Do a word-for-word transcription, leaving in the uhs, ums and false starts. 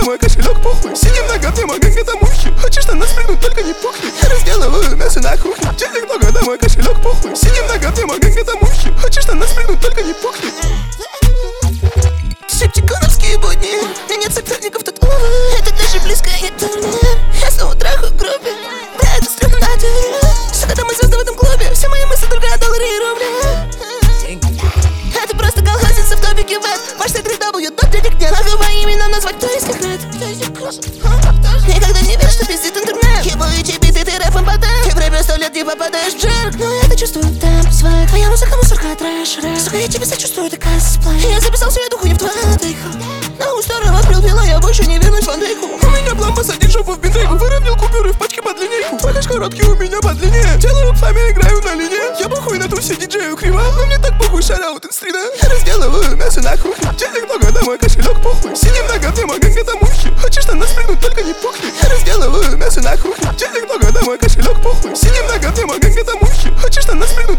мой кошелек пухлый. Сидим на говне, мой ганг это мухи. Хочешь на нас прыгнуть, только не пухли. Я разделываю мясо на кухне. Денег много, да мой кошелек пухлый. Сидим на говне, мой ганг это мухи. Хочешь на нас прыгнуть, только не пухли. Септиконовские будни, мне нет соперников тут, увы. Это даже близко не турнир. Я снова трахаю в группе. Да, это стрёмно на дверь. Сука, мы звезды в этом клубе. Все мои мысли только о долларе и рубле. Это просто колхозница в топике веб. Ваш три дабл ю, доп денег нет. Могу по именам назвать, кто из них рэд. Никогда не верь, что пиздит интернет. Ебучий бит, и ты рэпом потом. Ты в рэпе сто лет не попадаешь в джерк. Но я-то чувствую темп свой. Твоя музыка мусорка, трэш, рэп. Сука, я тебе сочувствую, ты косплей. Я записал всю эту хуйню в твою тыху. На устаром открыл пила, я больше не вернусь в Андейку. У меня план посадить жопу в бинтейку. Выровнял купюры в пачке под линейку. Покаж короткий у меня под длине. Делаю пламя, играю на лине. Я похуй на тусе, диджею криво. Но мне так похуй, шараут инстрида. Я разделываю мясо на кухне. Денег много, да мой кошелек пухлый. Сидим на говне, мой ганг это мухи. Хочешь на нас прыгнуть, только не пухли. Я разделываю мясо на кухне. Денег много, да мой кошелек пухлый. Сидим на говне, мой ганг это мухи. Хочешь на нас прыгнуть,